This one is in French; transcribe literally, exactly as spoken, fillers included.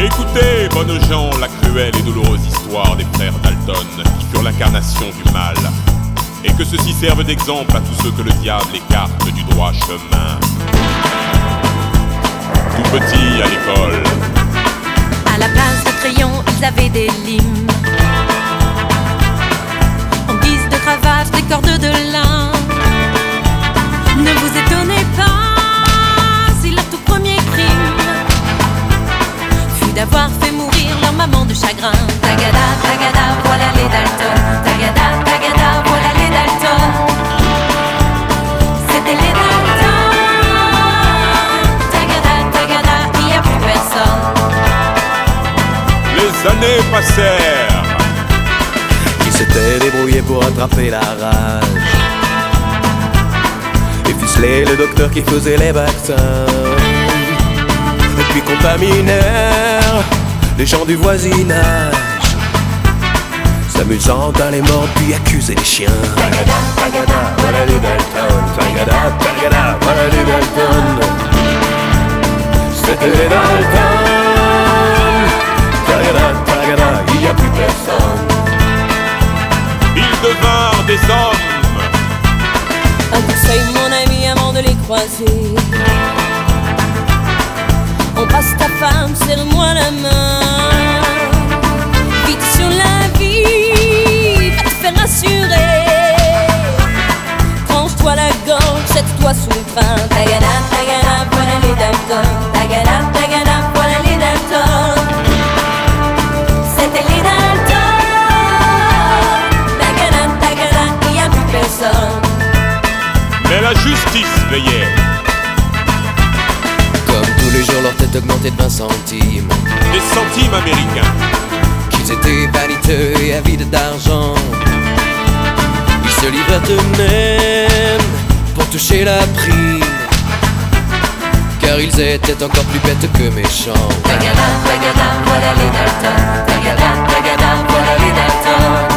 Écoutez, bonnes gens, la cruelle et douloureuse histoire des frères Dalton, qui furent l'incarnation du mal, et que ceux-ci servent d'exemple à tous ceux que le diable écarte du droit chemin. Tout petits à l'école, à la place de crayons, ils avaient des limes. En guise de cravache, des cordes de lin. Ne vous étonnez pas si leur tout premier crime fut d'avoir fait mourir leur maman de chagrin. Tagada, tagada, voilà les Dalton. Tagada, tagada, voilà les Dalton. C'était les Dalton. Tagada, tagada, il n'y a plus personne. les années passèrent. Qui s'était débrouillé pour attraper la rage et ficeler le docteur qui faisait les vaccins. Et puis contaminèrent les gens du voisinage, s'amusant à les mordre puis accuser les chiens. Tagada, tagada, voilà les Dalton. Tagada, tagada, voilà les Dalton. C'était les Dalton. Tagada, tagada, il n'y a plus personne. Ils devinrent des hommes. Un conseil, mon ami, avant de les croiser. On passe ta femme, serre-moi la main. Vite sur la vie, va te faire assurer. Tranche-toi la gorge, jette-toi sous le train. Tagada, tagada, voilà les Dalton. Tagada, tagada, voilà les Dalton. C'était les Dalton. Tagada, tagada, il n'y a plus personne. Mais la justice veillait. Comme tous les jours, leur tête augmentait de vingt centimes. Des centimes américains. Qu'ils étaient vaniteux et avides d'argent. Ils se livraient eux-mêmes pour toucher la prime, car ils étaient encore plus bêtes que méchants. Tagada, tagada, voilà les Dalton. Tagada, tagada, voilà les Dalton.